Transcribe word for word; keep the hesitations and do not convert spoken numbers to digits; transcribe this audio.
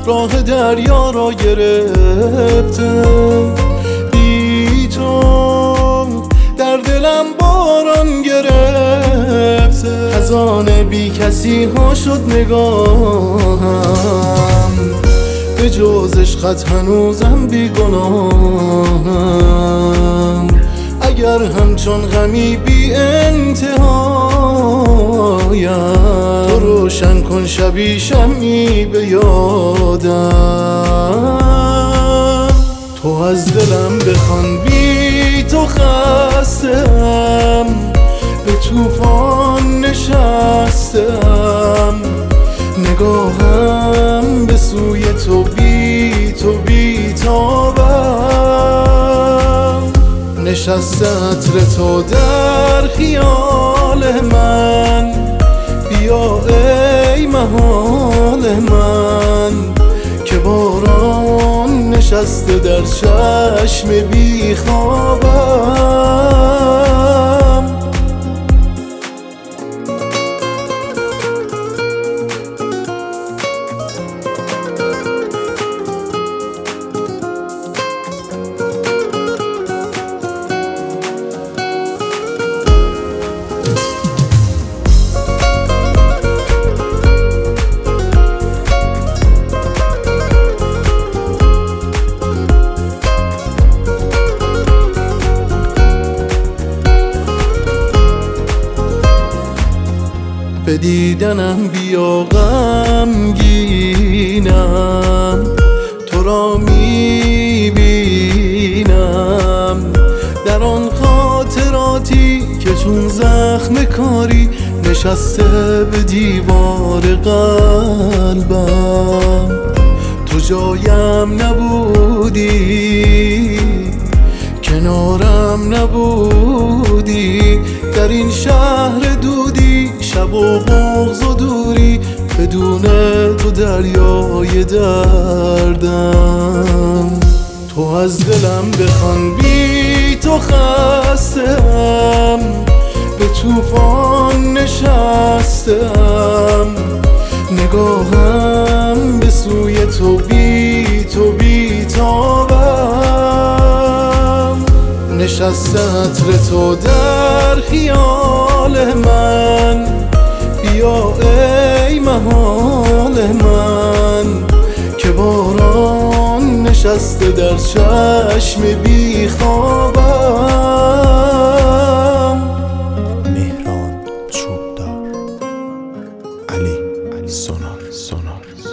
راه دریا را گرفته. بی تو در دلم باران گرفته. خزانه بی کسی ها شد نگاهم، به جز عشقت هنوزم بی گناهم. اگر همچون غمی بی انتهایم، تو روشن کن شبی شمعی به یادم. تو از دلم بخوان بی تو خستم، به طوفان نشستم. نگاهم به سوی تو بی تو بی تابم. نشسته عطر تو در خیال من، بیا ای محال من. که باران نشسته در چشم بی خوابم. به دیدنم بیا غمگینم، تو را میبینم در آن خاطراتی که چون زخم کاری نشسته به دیوار قلبم. تو جایم نبودی، کنارم نبودی، در این شهر دودی، شب و بغض و دوری، بدون تو دریای دردم. تو از دلم بخوان بی تو خستم، به طوفان نشستم. نگاهم به سوی تو بی تو بی تابم. نشسته عطر تو در خیال من، بیا ای محال من. که باران نشسته در چشم بی خوابم. مهران چوبدار، علی علی سونار سونار